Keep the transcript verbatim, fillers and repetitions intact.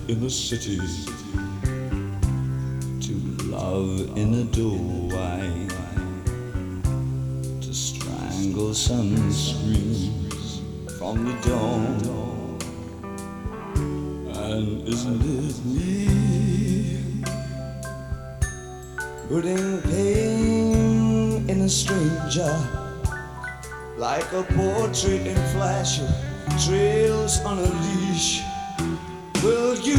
in the city, to love in a doorway, to strangle some screams from the dawn. And isn't it me, putting pain in a stranger, like a portrait in flash, trails on a leash? Will you